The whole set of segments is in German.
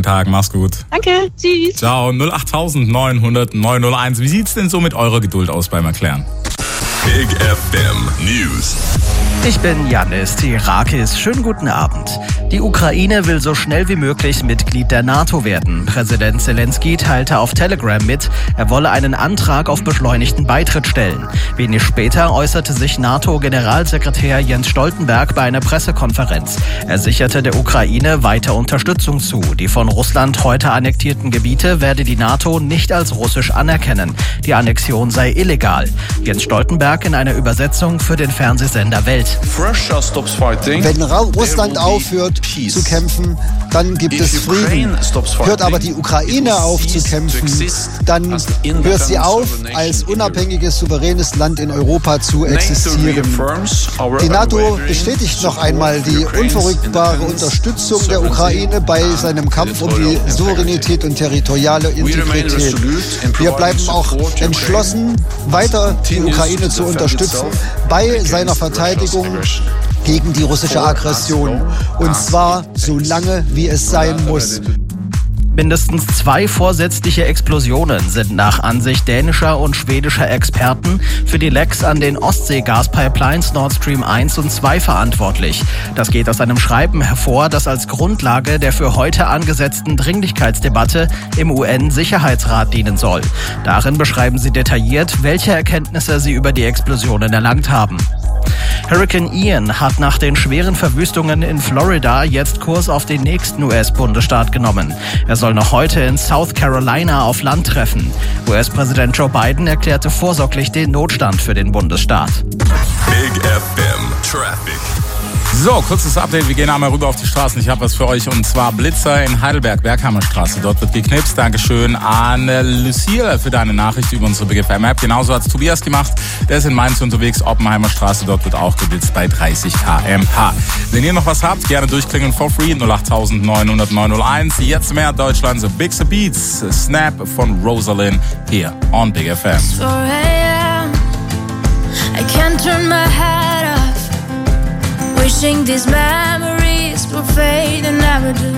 Tag, mach's gut. Danke, tschüss. Ciao, 08900 901. Wie sieht's denn so mit eurer Geduld aus beim Erklären? Big FM News. Ich bin Janis Tirakis. Schönen guten Abend. Die Ukraine will so schnell wie möglich Mitglied der NATO werden. Präsident Zelensky teilte auf Telegram mit, er wolle einen Antrag auf beschleunigten Beitritt stellen. Wenig später äußerte sich NATO-Generalsekretär Jens Stoltenberg bei einer Pressekonferenz. Er sicherte der Ukraine weiter Unterstützung zu. Die von Russland heute annektierten Gebiete werde die NATO nicht als russisch anerkennen. Die Annexion sei illegal. Jens Stoltenberg in einer Übersetzung für den Fernsehsender Welt. Wenn Russland aufhört zu kämpfen, dann gibt es Frieden. Hört aber die Ukraine auf zu kämpfen, dann hört sie auf, als unabhängiges, souveränes Land in Europa zu existieren. Die NATO bestätigt noch einmal die unverrückbare Unterstützung der Ukraine bei seinem Kampf um die Souveränität und territoriale Integrität. Wir bleiben auch entschlossen, weiter die Ukraine zu unterstützen bei seiner Verteidigung gegen die russische Aggression. Und zwar so lange, wie es sein muss. Mindestens 2 vorsätzliche Explosionen sind nach Ansicht dänischer und schwedischer Experten für die Lecks an den Ostsee-Gaspipelines Nord Stream 1 und 2 verantwortlich. Das geht aus einem Schreiben hervor, das als Grundlage der für heute angesetzten Dringlichkeitsdebatte im UN-Sicherheitsrat dienen soll. Darin beschreiben sie detailliert, welche Erkenntnisse sie über die Explosionen erlangt haben. Hurricane Ian hat nach den schweren Verwüstungen in Florida jetzt Kurs auf den nächsten US-Bundesstaat genommen. Er soll noch heute in South Carolina auf Land treffen. US-Präsident Joe Biden erklärte vorsorglich den Notstand für den Bundesstaat. Big FM Traffic. So, kurzes Update. Wir gehen einmal rüber auf die Straßen. Ich habe was für euch und zwar Blitzer in Heidelberg, Berghammerstraße. Dort wird geknipst. Dankeschön an Lucille für deine Nachricht über unsere Big FM App. Genauso hat es Tobias gemacht. Der ist in Mainz unterwegs, Oppenheimer Straße. Dort wird auch geblitzt bei 30 km/h. Wenn ihr noch was habt, gerne durchklingeln for free. 08900 901. Jetzt mehr Deutschland. So Big Beats. Snap von Rosalind hier on Big FM. I can't turn my head off. Wishing these memories will fade and never do.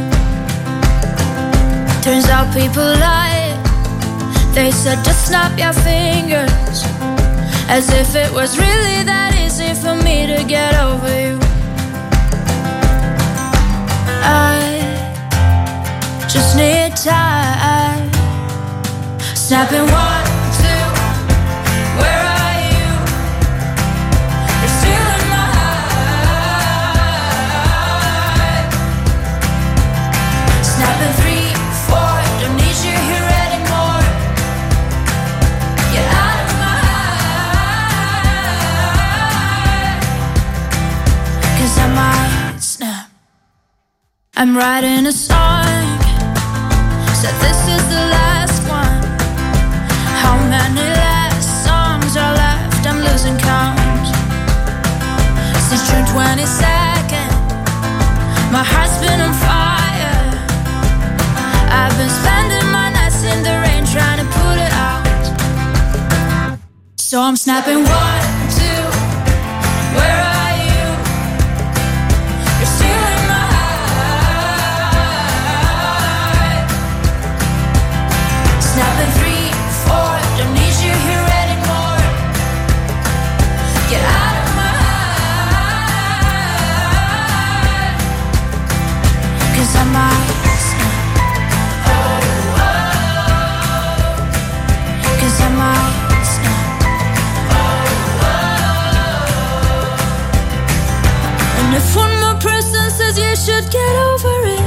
Turns out people lie. They said just snap your fingers, as if it was really that easy for me to get over you. I just need time. Snapping 1, 2, where are you? You're still in my heart. Snapping 3, 4, don't need you here anymore. Get out of my heart. 'Cause I might snap. I'm writing a song, said this is the last one. How many last songs are left? I'm losing count. Since June 22nd, my heart's been on fire. I've been spending my nights in the rain trying to put it out. So I'm snapping 1, 2, where are you? You're still in my heart. Snapping 3, 4, don't need you here anymore. Get out of my heart. 'Cause I might snap. 'Cause I might snap. And if one more person says you should get over it,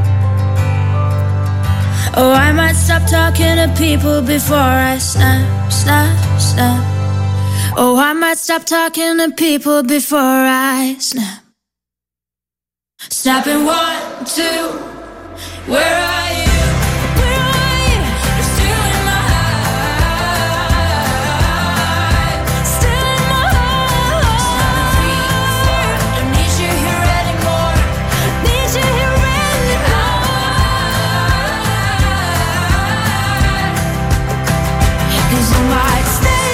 oh, I might stop talking to people before I snap, snap, snap. Oh, I might stop talking to people before I snap. Snapping 1, 2, where are you? Where are you? You're still in my heart. Still in my heart. Snapping 3, 4, don't need you here anymore. Need you here anymore. 'Cause I might stay.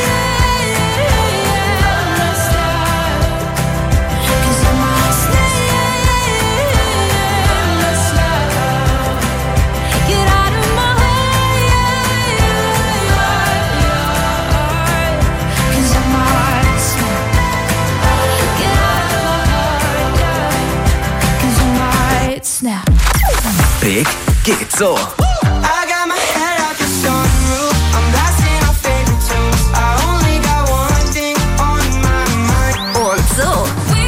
'Cause I might stay. Weg geht so. Und so.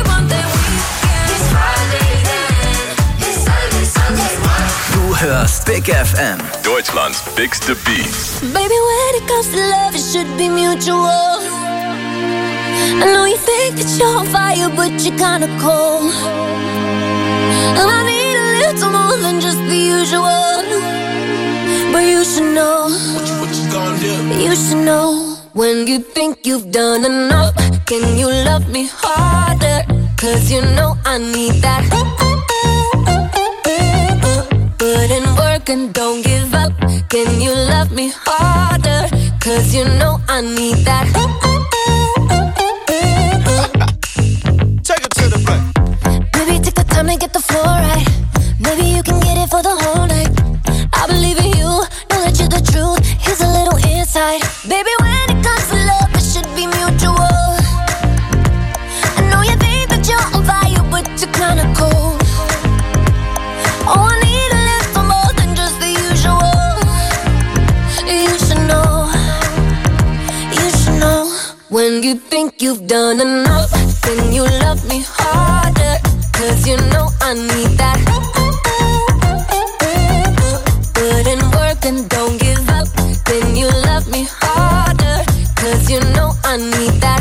Du hörst Big FM. Deutschlands bigste Beats. Baby, when it comes to love, it should be mutual. I know you think that you're on fire, but you're kinda cold. And I need a little more than just the usual. But you should know, what you gonna do? you should know. When you think you've done enough, can you love me harder? 'Cause you know I need that. Put in work and don't give up. Can you love me harder? 'Cause you know I need that. Take it to the front. Maybe take the time to get the floor right. Maybe you can get it for the whole night. I believe in you, know that you're the truth. Here's a little insight. Baby, when it comes to love, it should be mutual. I know you think that you're on fire, but you're kinda cold. Oh, I need a little more than just the usual. You should know, you should know. When you think you've done enough, can you love me harder? 'Cause you know I need that. Put in work and don't give up. Can you love me harder? 'Cause you know I need that.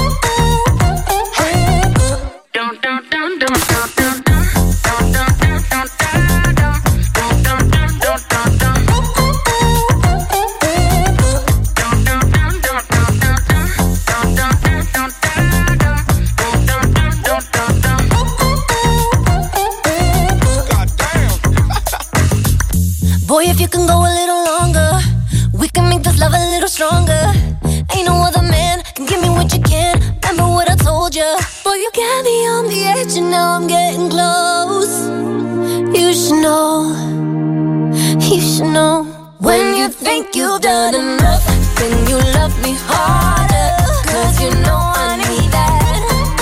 Boy, if you can go a little longer, we can make this love a little stronger. Ain't no other man can give me what you can. Remember what I told you. Boy, you got me on the edge and now I'm getting close. You should know, you should know. When you think you've done enough, can you love me harder? 'Cause you know I need that.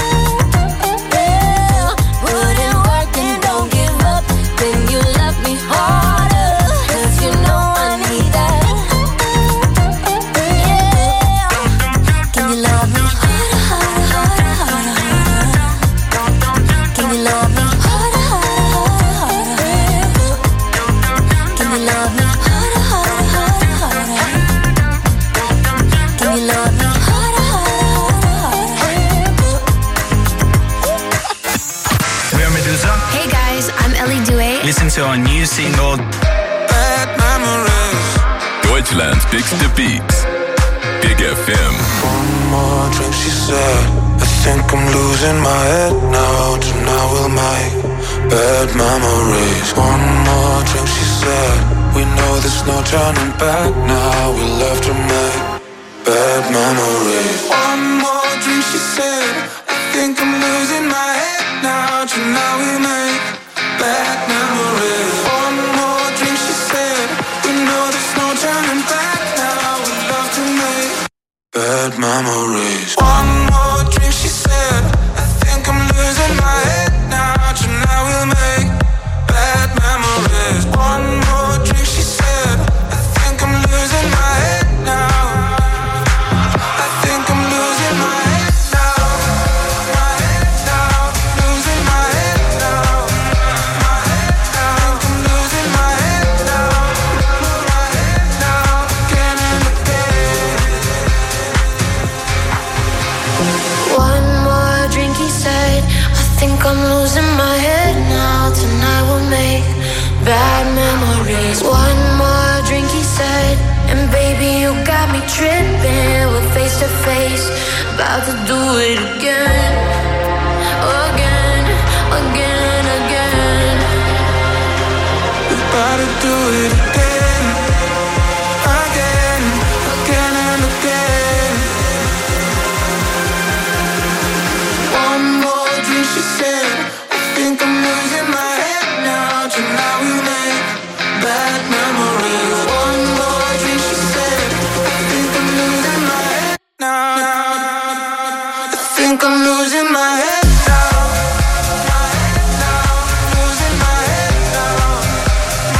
Yeah, put in work and don't give up. Can you love me harder? 'Cause you know I need that. Yeah, can you love me harder, harder, harder, harder? Can you love me harder, harder, harder, harder? Can you love me harder, harder, harder, harder? Can you love me harder, harder, harder, harder? We're Medusa. Hey guys, I'm Ellie Duet. Listen to our new single. Bad memories. Deutschlands bigste Beats. Big FM. One more drink, she said. I think I'm losing my head now. Tonight we'll make bad memories. One more drink, she said. We know there's no turning back now. We'll have to make bad memories. One more drink, she said. I think I'm losing my head now. Tonight we'll make bad memories. One more drink, she said. We know there's no turning back now. We'll have to make bad memories. One more drink, she said. I think I'm losing my head now. Tonight we'll make bad memories. One more drink, she said. I think I'm losing my head now. I think I'm losing my head now. My head now. Losing my head now. My head now. I think I'm losing my head now. My head now. Again and again. One more drink, he said. I think I'm losing my head now. Tonight we'll make bad memories. One more drink, he said. And baby, you got me tripping. We're face to face, about to do it again. Again, again, again. We're about to do it again. Again, again and again. One more drink, she said. I think I'm losing my head now. Tonight we make bad memories. One more drink, she said. I think I'm losing my head now. I think I'm losing my head now. My head now. Losing my head now.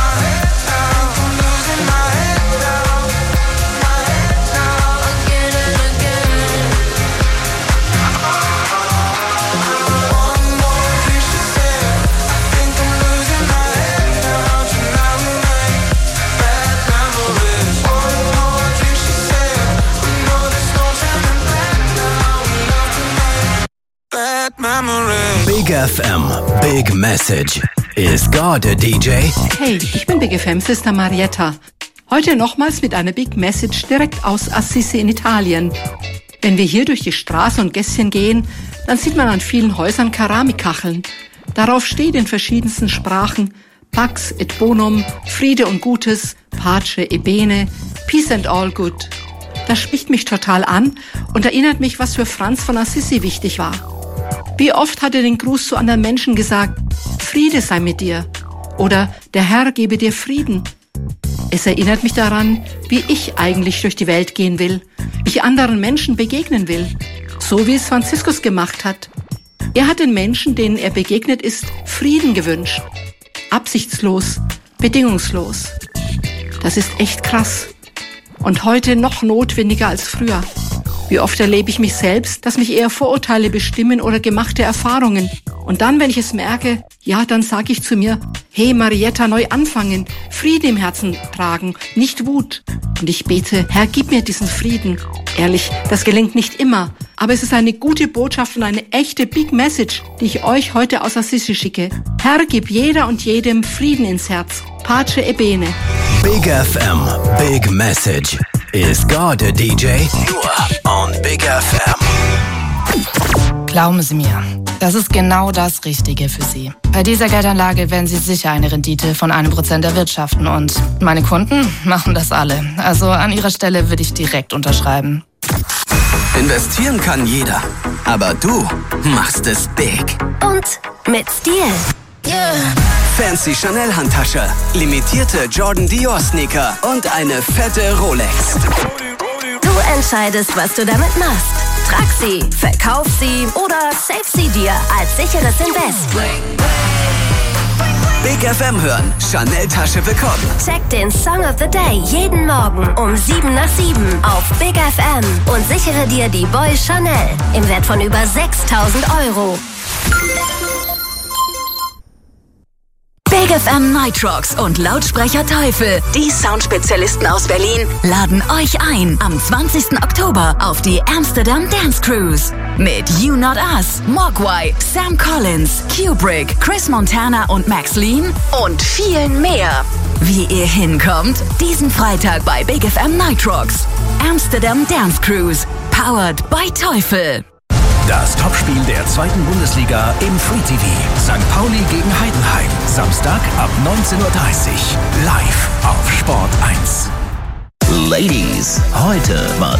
FM, Big Message. Is God a DJ? Hey, ich bin Big FM Sister Marietta. Heute nochmals mit einer Big Message direkt aus Assisi in Italien. Wenn wir hier durch die Straßen und Gässchen gehen, dann sieht man an vielen Häusern Keramikkacheln. Darauf steht in verschiedensten Sprachen Pax et Bonum, Friede und Gutes, Pace e Bene, Peace and All Good. Das spricht mich total an und erinnert mich, was für Franz von Assisi wichtig war. Wie oft hat er den Gruß zu anderen Menschen gesagt, Friede sei mit dir oder der Herr gebe dir Frieden. Es erinnert mich daran, wie ich eigentlich durch die Welt gehen will, wie ich anderen Menschen begegnen will, so wie es Franziskus gemacht hat. Er hat den Menschen, denen er begegnet ist, Frieden gewünscht. Absichtslos, bedingungslos. Das ist echt krass. Und heute noch notwendiger als früher. Wie oft erlebe ich mich selbst, dass mich eher Vorurteile bestimmen oder gemachte Erfahrungen. Und dann, wenn ich es merke, ja, dann sage ich zu mir, hey Marietta, neu anfangen, Friede im Herzen tragen, nicht Wut. Und ich bete, Herr, gib mir diesen Frieden. Ehrlich, das gelingt nicht immer. Aber es ist eine gute Botschaft und eine echte Big Message, die ich euch heute aus Assisi schicke. Herr, gib jeder und jedem Frieden ins Herz. Pace e Bene. Big FM, Big Message. Is God a DJ? Nur on Big FM. Glauben Sie mir, das ist genau das Richtige für Sie. Bei dieser Geldanlage werden Sie sicher eine Rendite von 1% erwirtschaften und meine Kunden machen das alle. Also an Ihrer Stelle würde ich direkt unterschreiben. Investieren kann jeder, aber du machst es big. Und mit Stil. Yeah. Fancy Chanel-Handtasche, limitierte Jordan Dior Sneaker und eine fette Rolex. Du entscheidest, was du damit machst. Trag sie, verkauf sie oder save sie dir als sicheres Invest. Big FM hören, Chanel-Tasche bekommen. Check den Song of the Day jeden Morgen um 7 nach 7 auf Big FM und sichere dir die Boy Chanel im Wert von über 6.000 €. Big FM Nitrox und Lautsprecher Teufel, die Soundspezialisten aus Berlin, laden euch ein am 20. Oktober auf die Amsterdam Dance Cruise. Mit You Not Us, Mogwai, Sam Collins, Kubrick, Chris Montana und Max Lean und vielen mehr. Wie ihr hinkommt? Diesen Freitag bei Big FM Nitrox. Amsterdam Dance Cruise, powered by Teufel. Das Topspiel der 2. Bundesliga im Free TV. St. Pauli gegen Heidenheim. Samstag ab 19:30 Uhr. Live auf Sport 1. Ladies, heute war